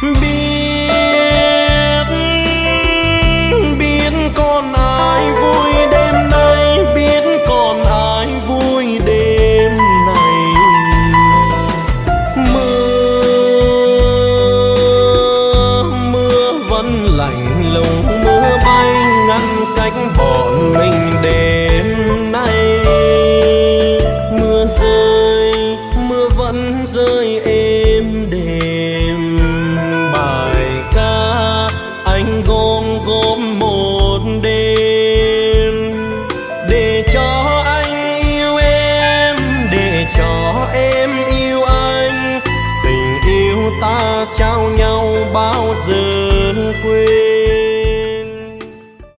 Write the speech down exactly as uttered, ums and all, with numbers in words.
Biết biết còn ai vui đêm nay, biết còn ai vui đêm này. Mưa mưa vẫn lạnh lùng, mưa bay ngăn cách bọn mình đêm nay. Mưa rơi mưa vẫn rơi êm đềm, bài ca anh gom gom một đêm để cho anh yêu em, để cho em yêu anh. Tình yêu ta trao nhau bao giờ quên.